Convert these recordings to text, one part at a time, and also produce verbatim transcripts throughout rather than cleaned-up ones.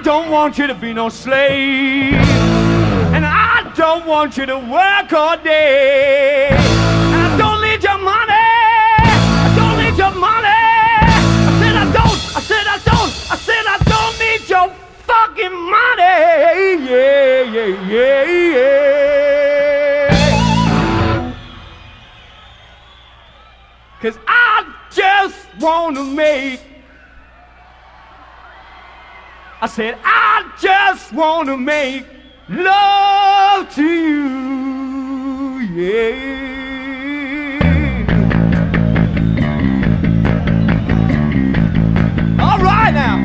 don't want you to be no slave. And I don't want you to work all day. And I don't need your money. I don't need your money. I said I don't. I said I don't. I said I don't need your fucking money. Yeah, yeah, yeah, yeah. 'Cause I just want to make. I said I just want to make love to you, yeah. All right now.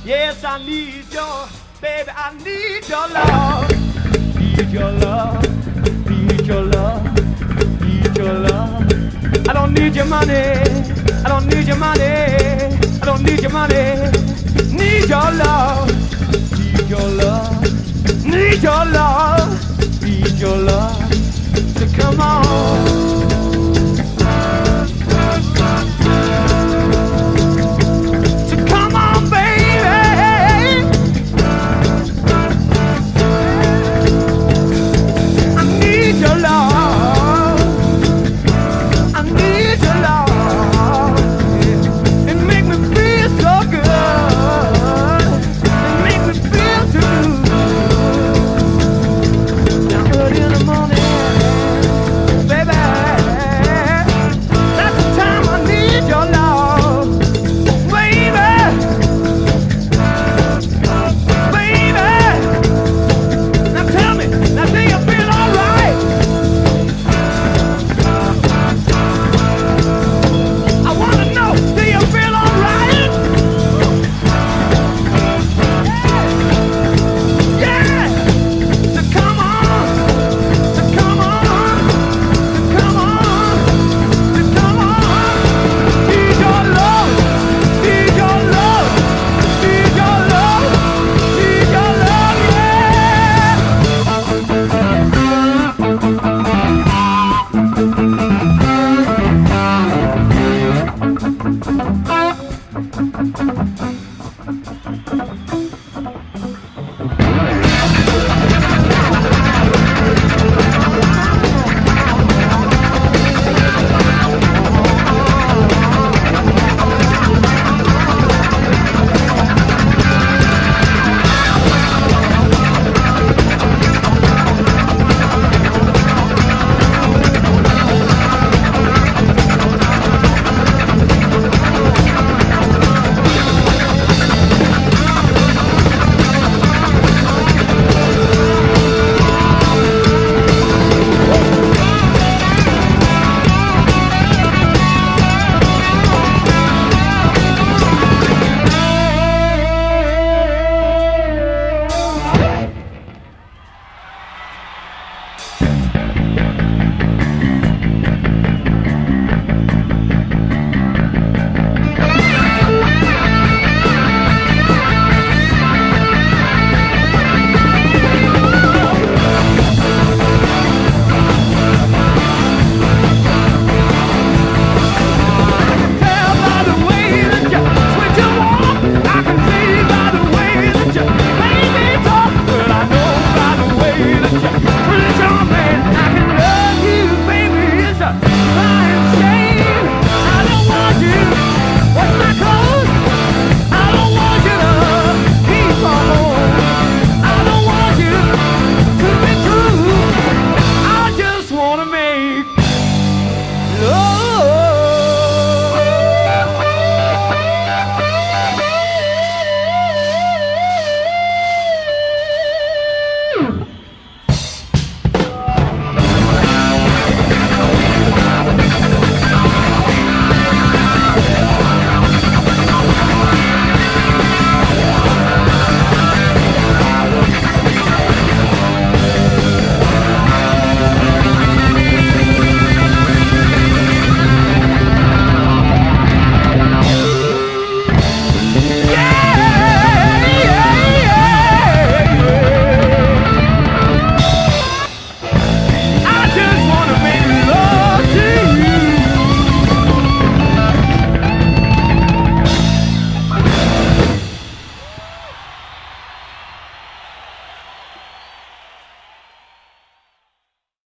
Yes, I need your, baby, I need your love. Need your love, need your love, need your love. I don't need your money, I don't need your money, I don't need your money. Need your love, need your love, need your love, need your love. So come on.